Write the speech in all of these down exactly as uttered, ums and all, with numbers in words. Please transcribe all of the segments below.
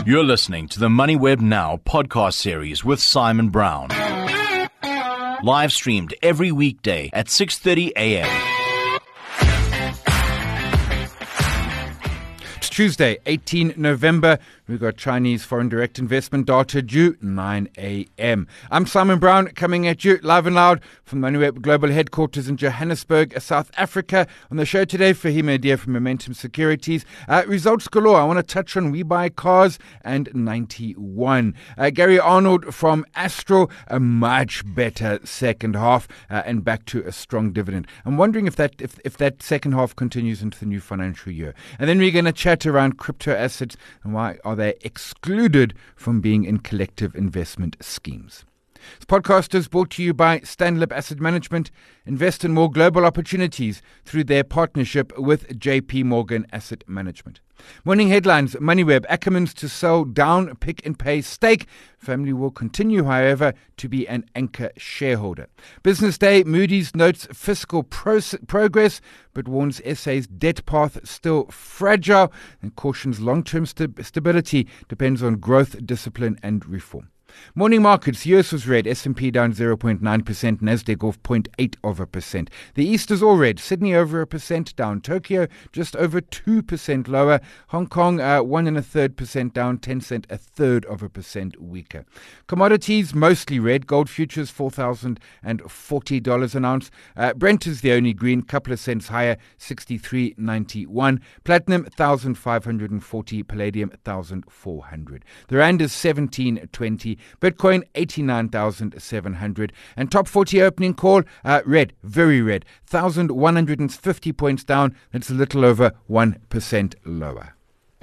You're listening to the MoneyWeb Now podcast series with Simon Brown. Live streamed every weekday at six thirty a.m. It's Tuesday, eighteenth of November. We've got Chinese foreign direct investment data due nine a.m. I'm Simon Brown, coming at you live and loud from the MoneyWeb Global Headquarters in Johannesburg, South Africa. On the show today, Fahima Adia from Momentum Securities. Uh, results galore. I want to touch on We Buy Cars and ninety-one. Uh, Gary Arnold from Astral, a much better second half uh, and back to a strong dividend. I'm wondering if that if, if that second half continues into the new financial year. And then we're going to chat around crypto assets and why are they excluded from being in collective investment schemes. This podcast is brought to you by Stanlib Asset Management. Invest in more global opportunities through their partnership with J P Morgan Asset Management. Morning headlines: MoneyWeb, Ackermans to sell down Pick n Pay stake. Family will continue, however, to be an anchor shareholder. Business Day, Moody's notes fiscal pro- progress, but warns S A's debt path still fragile and cautions long-term st- stability depends on growth, discipline and reform. Morning markets, U S was red, S and P down zero point nine percent, Nasdaq off zero point eight of a percent. The East is all red, Sydney over a percent down, Tokyo just over two percent lower, Hong Kong uh, one and a third percent down, Tencent a third of a percent weaker. Commodities mostly red, gold futures four thousand forty dollars an ounce, uh, Brent is the only green, couple of cents higher, sixty-three ninety-one, platinum one thousand five hundred forty, palladium one thousand four hundred. The rand is seventeen twenty. Bitcoin eighty-nine thousand seven hundred. And top forty opening call, uh, red, very red, one thousand one hundred fifty points down. That's a little over one percent lower.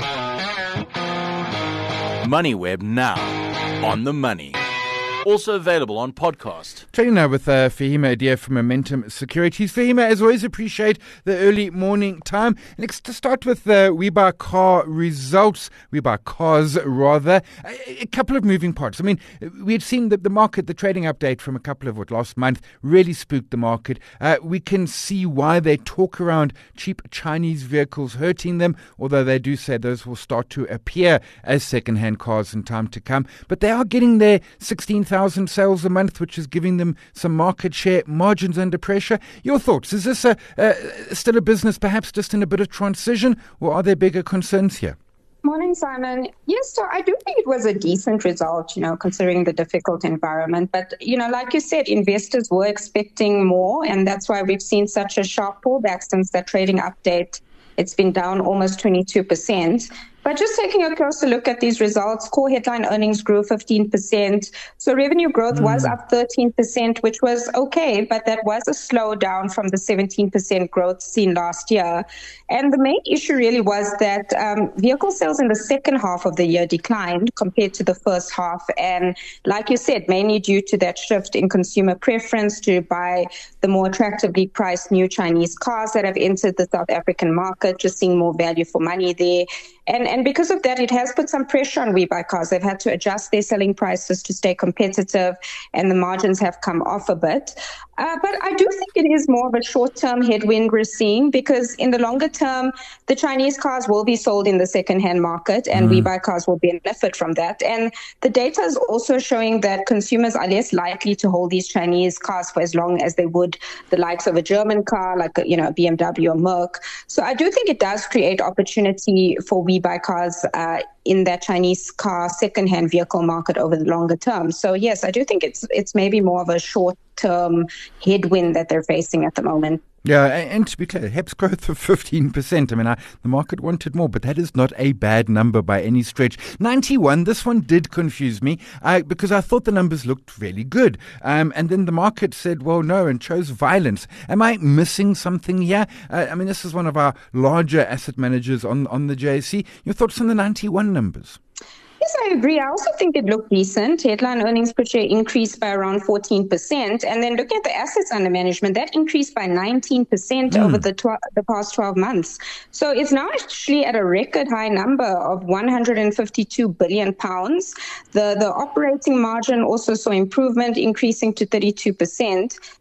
MoneyWeb Now, on the money. Also available on podcast. Trading now with uh, Fahima Adia from Momentum Securities. Fahima, as always, appreciate the early morning time. Let's to start with the uh, We Buy Car results. We Buy Cars, rather. A, a couple of moving parts. I mean, we had seen that the market, the trading update from a couple of, what, last month, really spooked the market. Uh, we can see why they talk around cheap Chinese vehicles hurting them, although they do say those will start to appear as second-hand cars in time to come. But they are getting their sixteen thousand sales a month, which is giving them some market share, margins under pressure. Your thoughts? Is this a, uh, still a business perhaps just in a bit of transition, or are there bigger concerns here? Morning, Simon. Yes, so I do think it was a decent result, you know, considering the difficult environment. But, you know, like you said, investors were expecting more, and that's why we've seen such a sharp pullback since that trading update. It's been down almost twenty-two percent. But just taking a closer look at these results, core headline earnings grew fifteen percent. So revenue growth mm. was up thirteen percent, which was okay, but that was a slowdown from the seventeen percent growth seen last year. And the main issue really was that um, vehicle sales in the second half of the year declined compared to the first half. And like you said, mainly due to that shift in consumer preference to buy the more attractively priced new Chinese cars that have entered the South African market, just seeing more value for money there. And and because of that, it has put some pressure on We Buy Cars. They've had to adjust their selling prices to stay competitive, and the margins have come off a bit. Uh, but I do think it is more of a short-term headwind we're seeing, because in the longer term, the Chinese cars will be sold in the second-hand market, and mm. We Buy Cars will benefit from that. And the data is also showing that consumers are less likely to hold these Chinese cars for as long as they would the likes of a German car, like a, you know, a B M W or Merc. So I do think it does create opportunity for We Buy Cars uh, in that Chinese car second-hand vehicle market over the longer term. So yes, I do think it's it's maybe more of a short-term headwind that they're facing at the moment. Yeah, and to be clear, H E P's growth of fifteen percent. I mean, I, the market wanted more, but that is not a bad number by any stretch. ninety-one, this one did confuse me uh, because I thought the numbers looked really good. Um, and then the market said, well, no, and chose violence. Am I missing something here? Uh, I mean, this is one of our larger asset managers on, on the J S E. Your thoughts on the ninety-one numbers? Yes, I agree. I also think it looked decent. Headline earnings per share increased by around fourteen percent. And then looking at the assets under management, that increased by nineteen percent mm. over the tw- the past twelve months. So it's now actually at a record high number of one hundred fifty-two billion pounds. The, the operating margin also saw improvement, increasing to thirty-two percent.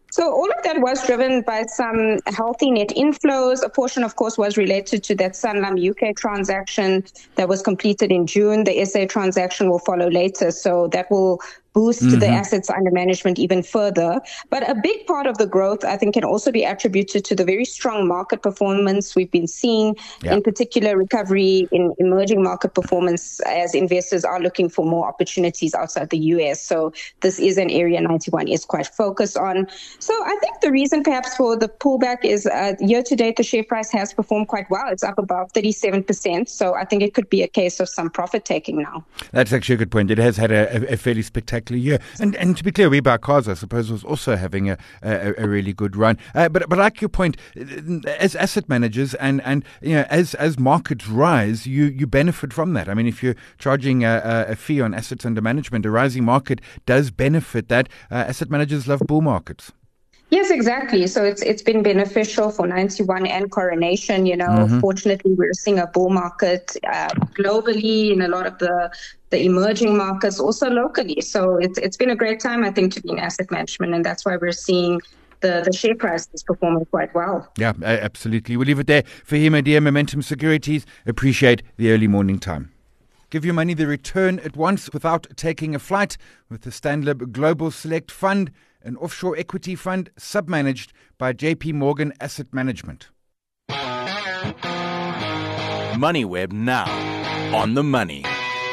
So all of that was driven by some healthy net inflows. A portion, of course, was related to that Sanlam U K transaction that was completed in June. The S A transaction will follow later. So that will boost mm-hmm. the assets under management even further. But a big part of the growth, I think, can also be attributed to the very strong market performance we've been seeing, yeah. in particular recovery in emerging market performance as investors are looking for more opportunities outside the U S. So this is an area ninety-one is quite focused on. So I think the reason perhaps for the pullback is uh, year to date, the share price has performed quite well. It's up about thirty-seven percent. So I think it could be a case of some profit taking now. That's actually a good point. It has had a, a fairly spectacular year. And and to be clear, WeBuyCars, I suppose, was also having a a, a really good run. Uh, but but like your point, as asset managers and, and you know as as markets rise, you, you benefit from that. I mean, if you're charging a, a fee on assets under management, a rising market does benefit that. Uh, asset managers love bull markets. Yes, exactly. So it's it's been beneficial for ninety-one and Coronation. You know, mm-hmm. Fortunately, we're seeing a bull market uh, globally in a lot of the the emerging markets, also locally. So it's it's been a great time, I think, to be in asset management, and that's why we're seeing the, the share price is performing quite well. Yeah, absolutely. We'll leave it there. Fahima Dia, Momentum Securities. Appreciate the early morning time. Give your money the return at once without taking a flight with the Stanlib Global Select Fund, an offshore equity fund sub-managed by J P Morgan Asset Management. MoneyWeb now on the money.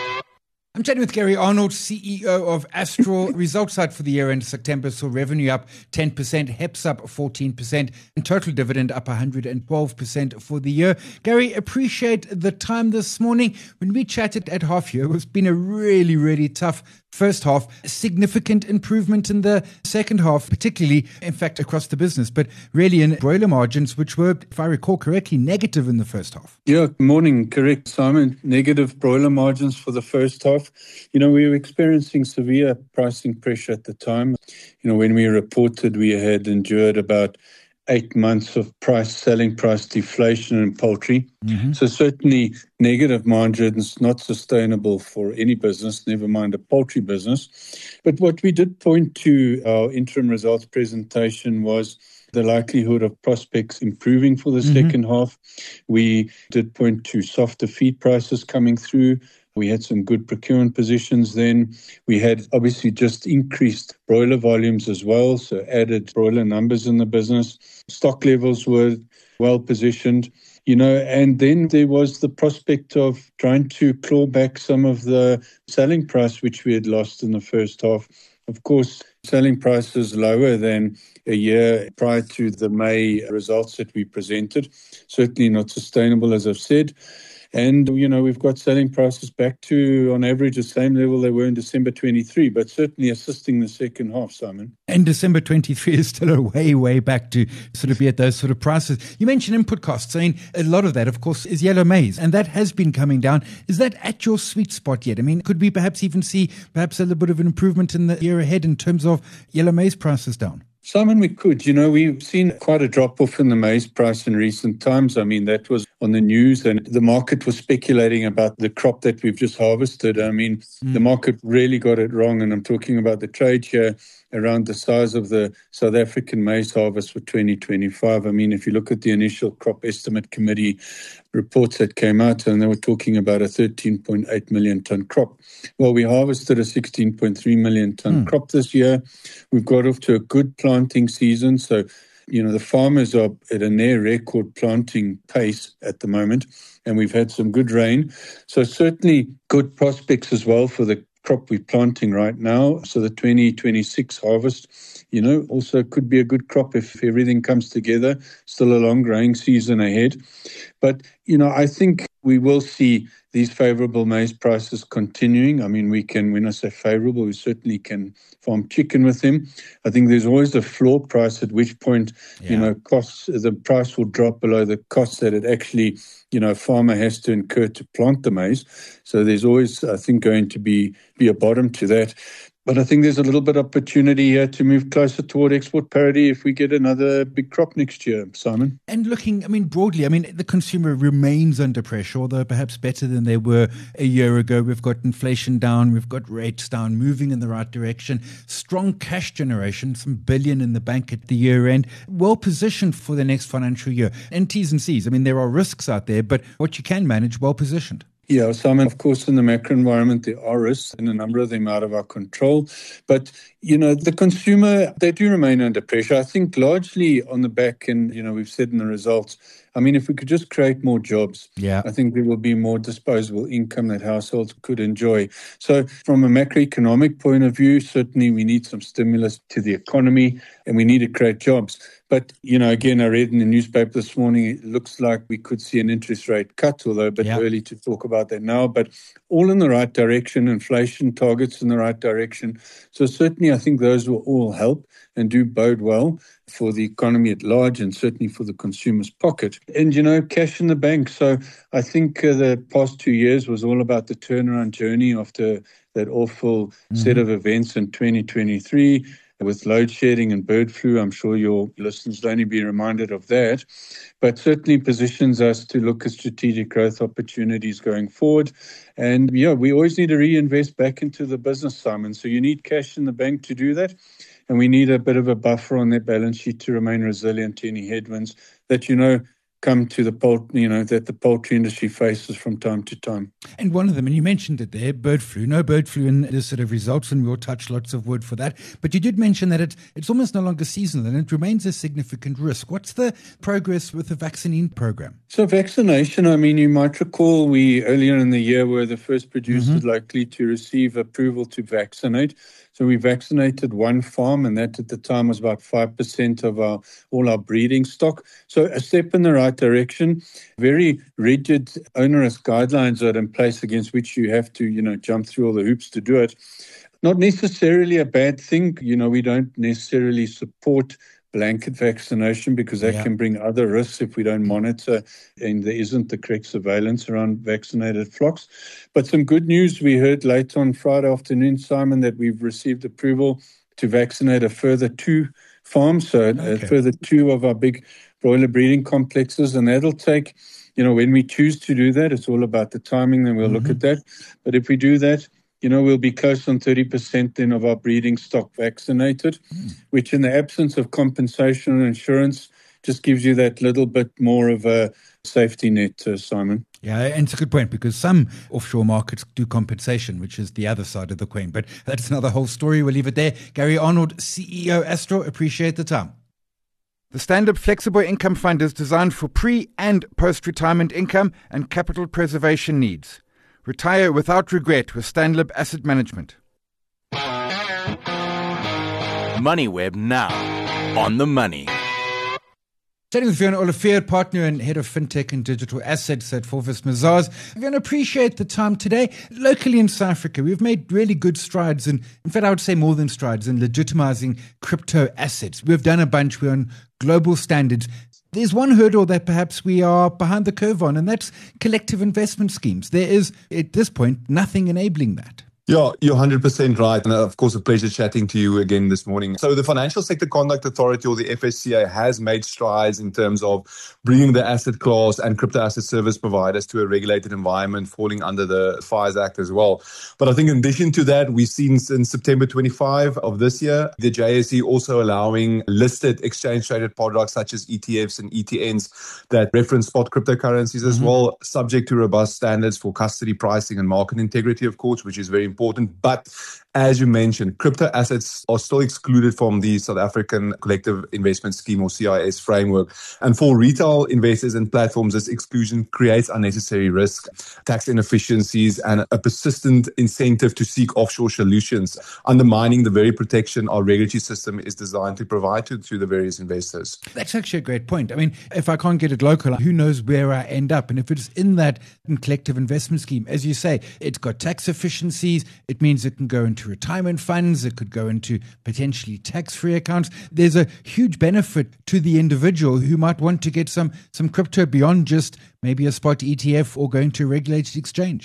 I'm chatting with Gary Arnold, C E O of Astral. Results out for the year end September saw revenue up ten percent, H E P S up fourteen percent, and total dividend up one hundred twelve percent for the year. Gary, appreciate the time this morning. When we chatted at half year, it's been a really, really tough first half. Significant improvement in the second half, particularly, in fact, across the business, but really in broiler margins, which were, if I recall correctly, negative in the first half. Yeah, morning. Correct, Simon. Negative broiler margins for the first half. You know, we were experiencing severe pricing pressure at the time. You know, when we reported, we had endured about eight months of price selling price deflation in poultry. Mm-hmm. So certainly negative margins, not sustainable for any business, never mind a poultry business. But what we did point to our interim results presentation was the likelihood of prospects improving for the mm-hmm. second half. We did point to softer feed prices coming through. We had some good procurement positions then. We had obviously just increased broiler volumes as well, so added broiler numbers in the business. Stock levels were well positioned, you know, and then there was the prospect of trying to claw back some of the selling price which we had lost in the first half. Of course, selling prices lower than a year prior to the May results that we presented. Certainly not sustainable, as I've said. And, you know, we've got selling prices back to, on average, the same level they were in December twenty-three, but certainly assisting the second half, Simon. And December twenty-three is still a way, way back to sort of be at those sort of prices. You mentioned input costs. I mean, a lot of that, of course, is yellow maize, and that has been coming down. Is that at your sweet spot yet? I mean, could we perhaps even see perhaps a little bit of an improvement in the year ahead in terms of yellow maize prices down? Simon, we could. You know, we've seen quite a drop-off in the maize price in recent times. I mean, that was on the news and the market was speculating about the crop that we've just harvested. I mean, mm. the market really got it wrong, and I'm talking about the trade here around the size of the South African maize harvest for twenty twenty-five. I mean, if you look at the initial crop estimate committee reports that came out, and they were talking about a thirteen point eight million ton crop. Well, we harvested a sixteen point three million ton mm. crop this year. We've got off to a good planting season. So, you know, the farmers are at a near record planting pace at the moment, and we've had some good rain. So certainly good prospects as well for the crop we're planting right now. So the twenty twenty-six harvest, you know, also could be a good crop if everything comes together. Still a long growing season ahead. But, you know, I think we will see these favorable maize prices continuing. I mean, we can, when I say favorable, we certainly can farm chicken with them. I think there's always a floor price at which point, yeah. you know, costs, the price will drop below the cost that it actually, you know, a farmer has to incur to plant the maize. So there's always, I think, going to be, be a bottom to that. But I think there's a little bit of opportunity here to move closer toward export parity if we get another big crop next year, Simon. And looking, I mean, broadly, I mean, the consumer remains under pressure, although perhaps better than they were a year ago. We've got inflation down, we've got rates down, moving in the right direction. Strong cash generation, some billion in the bank at the year end. Well positioned for the next financial year. And T's and C's, I mean, there are risks out there, but what you can manage, well positioned. Yeah, Simon, of course, in the macro environment, there are risks and a number of them out of our control. But, you know, the consumer, they do remain under pressure. I think largely on the back, and, you know, we've said in the results, I mean, if we could just create more jobs, yeah. I think there will be more disposable income that households could enjoy. So from a macroeconomic point of view, certainly we need some stimulus to the economy and we need to create jobs. But, you know, again, I read in the newspaper this morning, it looks like we could see an interest rate cut, although a bit yeah. early to talk about that now, but all in the right direction, inflation targets in the right direction. So certainly I think those will all help and do bode well for the economy at large and certainly for the consumer's pocket. And, you know, cash in the bank. So I think uh, the past two years was all about the turnaround journey after that awful mm-hmm. set of events in twenty twenty-three. With load shedding and bird flu, I'm sure your listeners will only be reminded of that, but certainly positions us to look at strategic growth opportunities going forward. And yeah, we always need to reinvest back into the business, Simon. So you need cash in the bank to do that. And we need a bit of a buffer on that balance sheet to remain resilient to any headwinds that, you know, come to the poultry, you know, that the poultry industry faces from time to time. And one of them, and you mentioned it there, bird flu. No bird flu in this sort of results, and we'll touch lots of wood for that. But you did mention that it, it's almost no longer seasonal and it remains a significant risk. What's the progress with the vaccine program? So vaccination, I mean, you might recall we earlier in the year were the first producers mm-hmm. likely to receive approval to vaccinate. So we vaccinated one farm, and that at the time was about five percent of our all our breeding stock. So a step in the right direction. Very rigid, onerous guidelines are in place against which you have to, you know, jump through all the hoops to do it. Not necessarily a bad thing. You know, we don't necessarily support blanket vaccination because that yeah. can bring other risks if we don't monitor and there isn't the correct surveillance around vaccinated flocks. But some good news, we heard late on Friday afternoon, Simon, that we've received approval to vaccinate a further two farms, so okay. a further two of our big broiler breeding complexes, and that'll take, you know, when we choose to do that, it's all about the timing, then we'll mm-hmm. look at that. But if we do that, you know, we'll be close on thirty percent then of our breeding stock vaccinated, mm. which in the absence of compensation and insurance just gives you that little bit more of a safety net, uh, Simon. Yeah, and it's a good point because some offshore markets do compensation, which is the other side of the coin. But that's another whole story. We'll leave it there. Gary Arnold, C E O, Astro, appreciate the time. The Stand-Up Flexible Income Fund is designed for pre- and post-retirement income and capital preservation needs. Retire without regret with Stanlib Asset Management. MoneyWeb now on the money. Chatting with Fiona Olivier, partner and head of fintech and digital assets at Forvis Mazars. Fiona, appreciate the time today. Locally in South Africa, we've made really good strides, and in fact, I would say more than strides, in legitimizing crypto assets. We've done a bunch. We're on global standards. There's one hurdle that perhaps we are behind the curve on, and that's collective investment schemes. There is, at this point, nothing enabling that. Yeah, you're one hundred percent right. And of course, a pleasure chatting to you again this morning. So the Financial Sector Conduct Authority, or the F S C A, has made strides in terms of bringing the asset class and crypto asset service providers to a regulated environment, falling under the FIRES Act as well. But I think in addition to that, we've seen since September twenty-fifth of this year, the J S E also allowing listed exchange-traded products such as E T Fs and E T Ns that reference spot cryptocurrencies as mm-hmm. well, subject to robust standards for custody, pricing, and market integrity, of course, which is very important. Important, but as you mentioned, crypto assets are still excluded from the South African Collective Investment Scheme, or C I S framework. And for retail investors and platforms, this exclusion creates unnecessary risk, tax inefficiencies, and a persistent incentive to seek offshore solutions, undermining the very protection our regulatory system is designed to provide to, to the various investors. That's actually a great point. I mean, if I can't get it local, who knows where I end up? And if it's in that collective investment scheme, as you say, it's got tax efficiencies. It means it can go into retirement funds. It could go into potentially tax-free accounts. There's a huge benefit to the individual who might want to get some, some crypto beyond just maybe a spot E T F or going to a regulated exchange.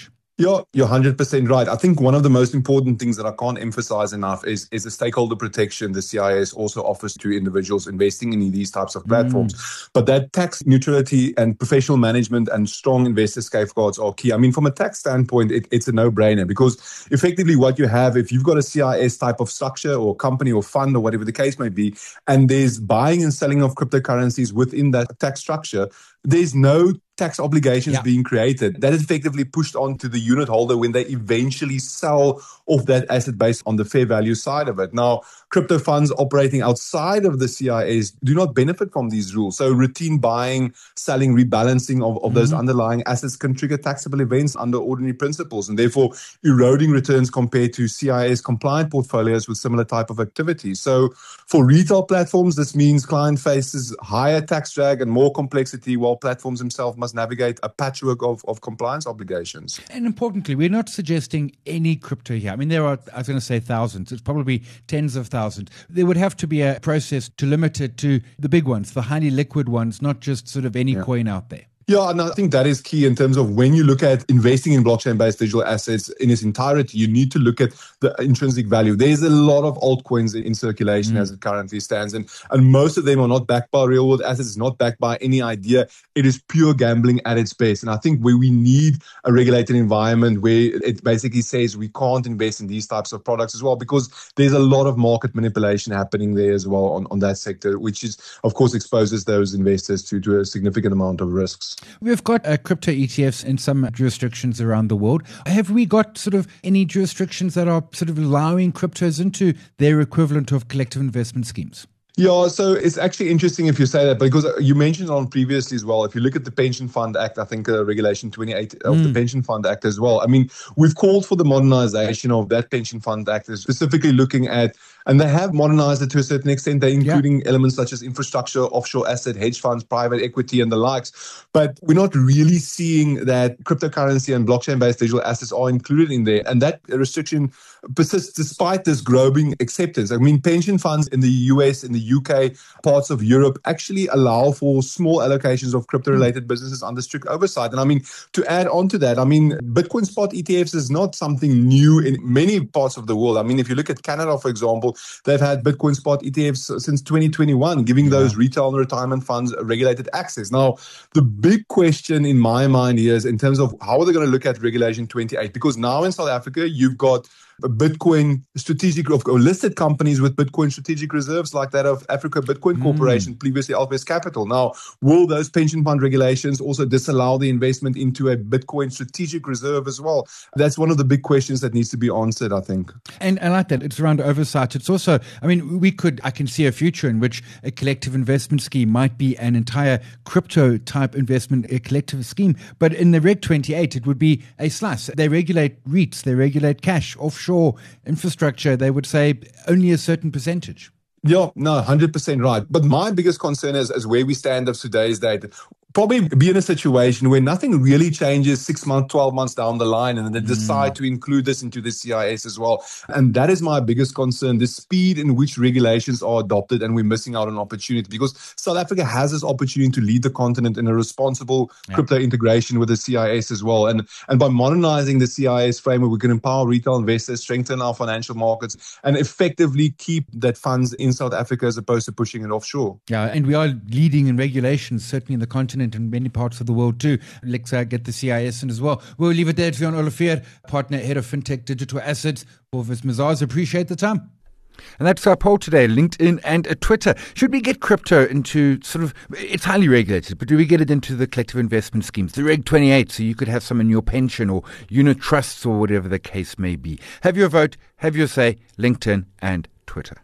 Yeah, you're one hundred percent right. I think one of the most important things that I can't emphasize enough is, is the stakeholder protection the C I S also offers to individuals investing in these types of platforms. Mm. But that tax neutrality and professional management and strong investor safeguards are key. I mean, from a tax standpoint, it, it's a no-brainer because effectively what you have, if you've got a C I S type of structure or company or fund or whatever the case may be, and there's buying and selling of cryptocurrencies within that tax structure, there's no tax obligations yeah. being created. That is effectively pushed on to the unit holder when they eventually sell off that asset based on the fair value side of it. Now, crypto funds operating outside of the C I S do not benefit from these rules. So routine buying, selling, rebalancing of, of mm-hmm. those underlying assets can trigger taxable events under ordinary principles and therefore eroding returns compared to C I S compliant portfolios with similar type of activities. So for retail platforms, this means client faces higher tax drag and more complexity while platforms themselves must navigate a patchwork of, of compliance obligations. And importantly, we're not suggesting any crypto here. I mean, there are, I was going to say thousands. It's probably tens of thousands. There would have to be a process to limit it to the big ones, the highly liquid ones, not just sort of any yeah. coin out there. Yeah, and I think that is key in terms of when you look at investing in blockchain-based digital assets in its entirety, you need to look at the intrinsic value. There's a lot of altcoins in circulation mm. as it currently stands, and, and most of them are not backed by real-world assets, it's not backed by any idea. It is pure gambling at its best. And I think where we need a regulated environment where it basically says we can't invest in these types of products as well, because there's a lot of market manipulation happening there as well on, on that sector, which is, of course, exposes those investors to, to a significant amount of risks. We've got uh, crypto E T Fs in some jurisdictions around the world. Have we got sort of any jurisdictions that are sort of allowing cryptos into their equivalent of collective investment schemes? Yeah, so it's actually interesting if you say that, because you mentioned on previously as well, if you look at the Pension Fund Act, I think uh, Regulation twenty-eight of mm. the Pension Fund Act as well. I mean, we've called for the modernization of that Pension Fund Act, specifically looking at, and they have modernized it to a certain extent, they're including yeah. elements such as infrastructure, offshore asset, hedge funds, private equity, and the likes. But we're not really seeing that cryptocurrency and blockchain-based digital assets are included in there. And that restriction persists despite this growing acceptance. I mean, pension funds in the U S, in the U K, parts of Europe actually allow for small allocations of crypto-related businesses under strict oversight. And I mean, to add on to that, I mean, Bitcoin spot E T Fs is not something new in many parts of the world. I mean, if you look at Canada, for example, they've had Bitcoin spot E T Fs since twenty twenty-one, giving yeah. those retail and retirement funds regulated access. Now, the big question in my mind here is in terms of how are they going to look at Regulation twenty-eight? Because now in South Africa, you've got Bitcoin strategic or listed companies with Bitcoin strategic reserves like that of Africa Bitcoin mm. Corporation, previously Alves Capital. Now, will those pension fund regulations also disallow the investment into a Bitcoin strategic reserve as well? That's one of the big questions that needs to be answered, I think. And I like that. It's around oversight. It's also, I mean, we could, I can see a future in which a collective investment scheme might be an entire crypto type investment, a collective scheme. But in the Reg twenty-eight, it would be a slice. They regulate REITs, they regulate cash, offshore infrastructure. They would say only a certain percentage. Yeah, no, one hundred percent right. But my biggest concern is, is where we stand up today is that probably be in a situation where nothing really changes six months, twelve months down the line, and then they mm. decide to include this into the C I S as well. And that is my biggest concern, the speed in which regulations are adopted, and we're missing out on opportunity, because South Africa has this opportunity to lead the continent in a responsible yeah. crypto integration with the C I S as well. And, and by modernizing the C I S framework, we can empower retail investors, strengthen our financial markets, and effectively keep that funds in South Africa as opposed to pushing it offshore. Yeah, and we are leading in regulations, certainly in the continent and many parts of the world too. Let's uh, get the C I S in as well. We'll leave it there. Riaan Olivier, partner, head of FinTech Digital Assets. Orvis Mazars, appreciate the time. And that's our poll today, LinkedIn and uh, Twitter. Should we get crypto into sort of, it's highly regulated, but do we get it into the collective investment schemes, the Reg twenty-eight, so you could have some in your pension or unit trusts or whatever the case may be? Have your vote, have your say, LinkedIn and Twitter.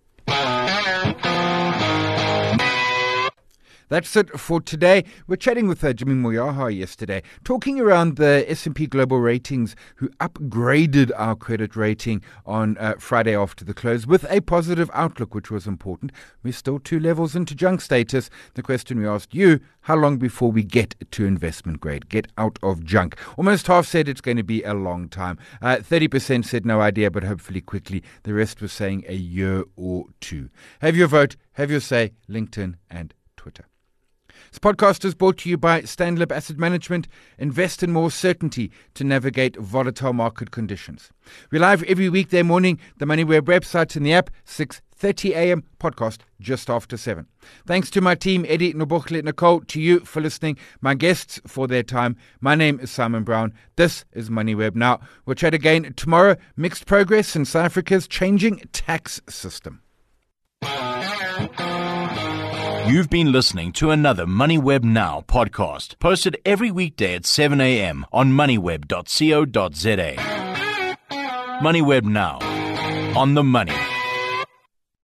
That's it for today. We're chatting with uh, Jimmy Moyaha yesterday, talking around the S and P Global Ratings, who upgraded our credit rating on uh, Friday after the close with a positive outlook, which was important. We're still two levels into junk status. The question we asked you, how long before we get to investment grade, get out of junk? Almost half said it's going to be a long time. Uh, thirty percent said no idea, but hopefully quickly. The rest was saying a year or two. Have your vote, have your say, LinkedIn and Twitter. This podcast is brought to you by Stanlib Asset Management. Invest in more certainty to navigate volatile market conditions. We're live every weekday morning, the MoneyWeb website and the app, six thirty a.m. podcast just after seven. Thanks to my team, Eddie, Nobokhle, Nicole, to you for listening, my guests for their time. My name is Simon Brown. This is MoneyWeb Now. We'll chat again tomorrow. Mixed progress in South Africa's changing tax system. You've been listening to another MoneyWeb Now podcast, posted every weekday at seven a.m. on moneyweb dot co dot za. MoneyWeb Now, on the money.